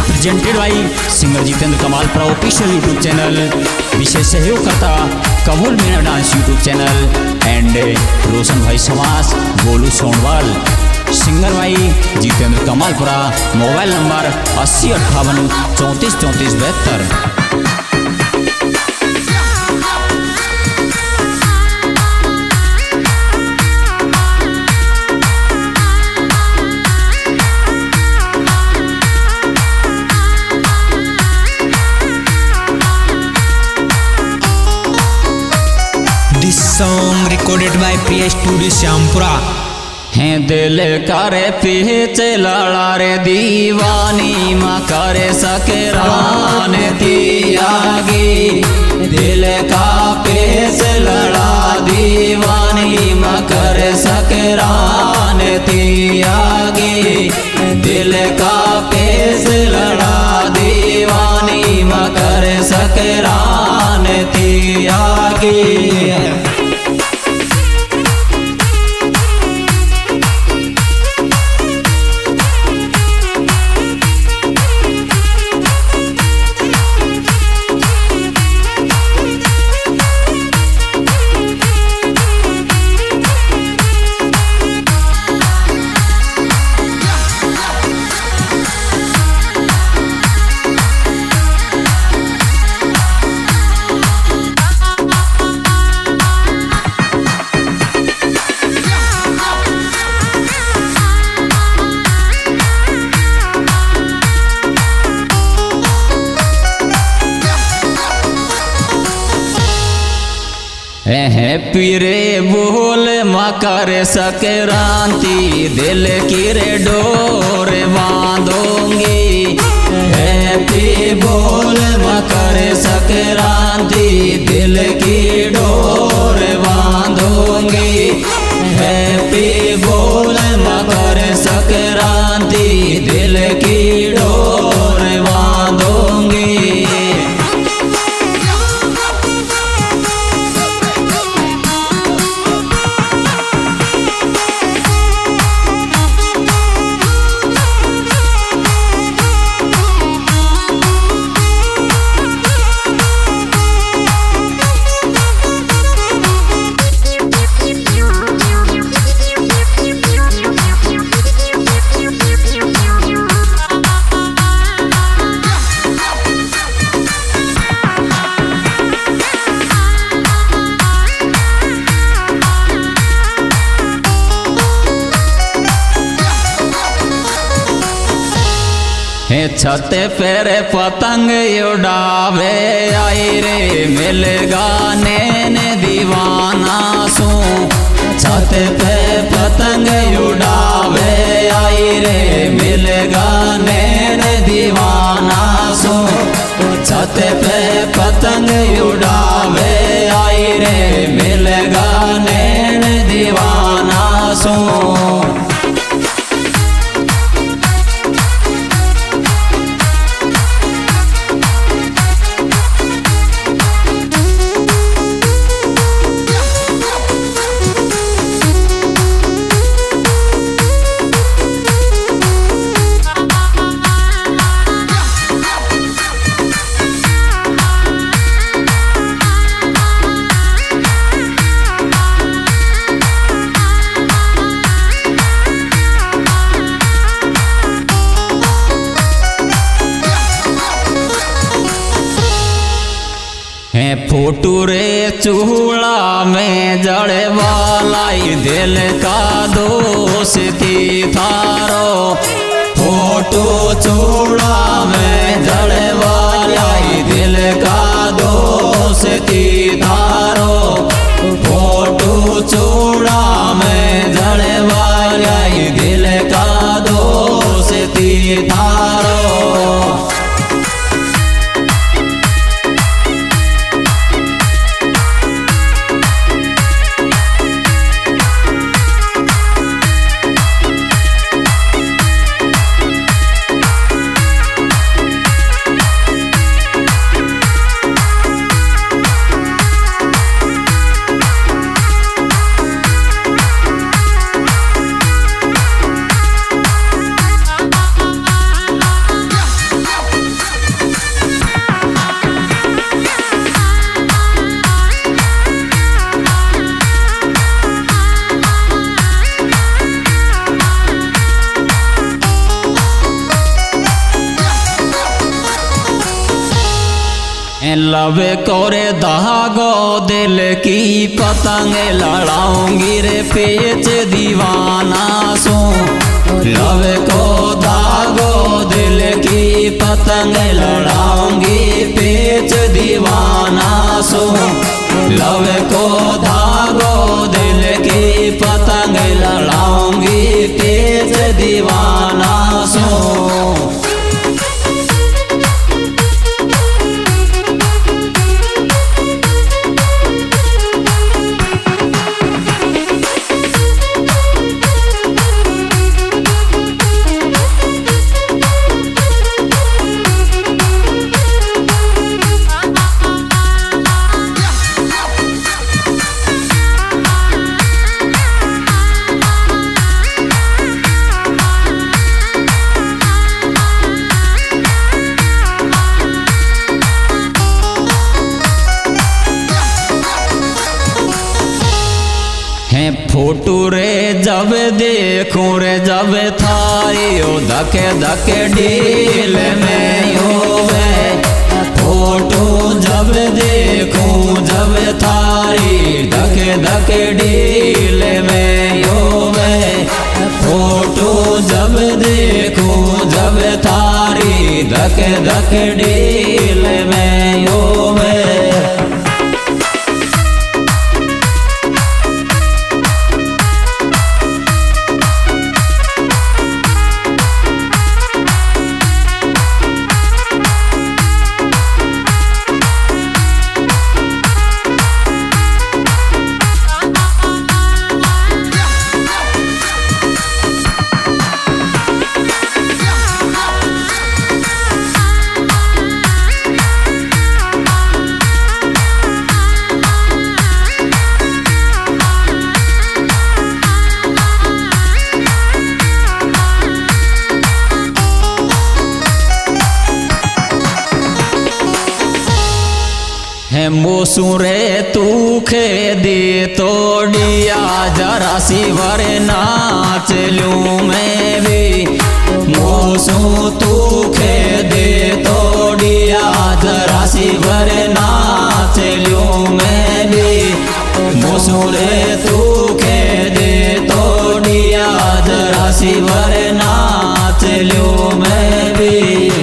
Presented by singer Jitendra Kamalpura official YouTube channel. विशेष सहयोग करता कबूल Meena dance YouTube channel and Roshan भाई समास गोलू सोनवाल। सिंगर भाई Jitendra Kamalpura. Mobile number 8058 34 34 72। This song recorded by Priya Studio Syampura। हैं दिल करे पीछे लड़ा रे दीवानी माँ करे सकरान त्यागी। दिल का पेश लड़ा दीवानी माँ करे सकरान त्यागी। दिल का पेश लड़ा दीवानी माँ करे सकरान त्यागी। पीरे बोल मकर संक्रांति दिल की रे डोर बांधूंगी। हैप्पी बोल मकर संक्रांति दिल की डोर बांधूंगी। हैप्पी बोल मकर संक्रांति दिल की डोर बांधूंगी। छत पर पतंग उड़ावे आई रे मिल गाने ने दीवाना सू। छत पे पतंग उड़ावे आई रे मिल गाने ने दीवाना सू। छत पे पतंग उड़ावे आई रे मिल गाने ने दीवाना सू। फोटू रे चूड़ा में जड़े वालाई दिल का दोस्ती थारो। फोटो चूड़ा में जड़े वालाई दिल का दोस्ती थारो। फोटो चूड़ा में जड़े वालाई दिल का दोस्ती थारो। हैं लब कोरे धागो दिल की पतंग लड़ाऊंगी रे पेच दीवाना सो। लब को धागो दिल की पतंग लड़ाऊंगी पेच दीवाना सो। लब को धागो दिल की पतंग लड़ाऊंगी पेच दीवाना सो। फोटू रे जब देखूं रे जब थारी ओ धके धके ढील में योवे। फोटू जब देखूं जब थारी धके धके ढील में योवे। फोटू जब देखूं जब थारी धके धके ढील में योवे। है मोसुरे तू खे दे तोड़िया जरा सी वर नाच लूं मैं भी। मोसू तू खे दे तोड़िया जरा सी वर नाच लूं मैं भी। मोसुरे तू खे दे तोड़िया जरा सी वर नाच लूं मैं भी।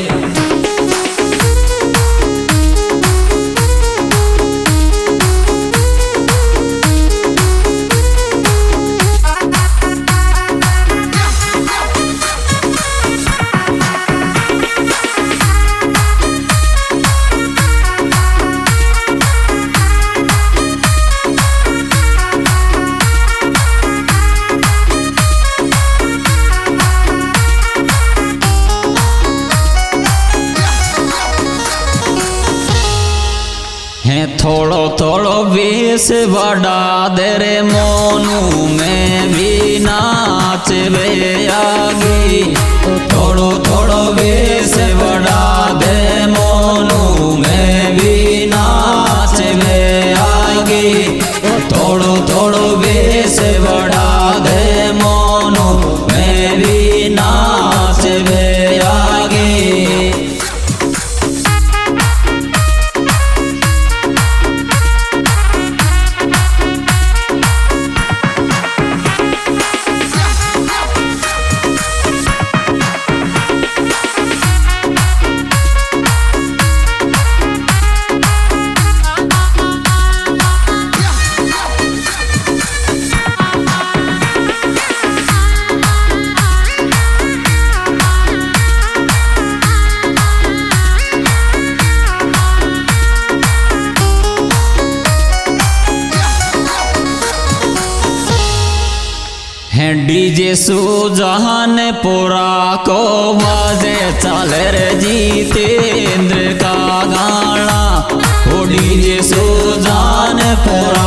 थोड़ो थोड़ो वेश बड़ा दे रे मोनू में भी नाच वे आगे। थोड़ो थोड़ो वेश बड़ा दे मोनू में भी नाच वे आगे। थोड़ो थोड़ो वेश बड़ा दे मोनू में भी नाच वे आगे। डीजे सुजान पुरा को बाजे चल रे जितेंद्र का गाना। ओ डीजे सुजान पुरा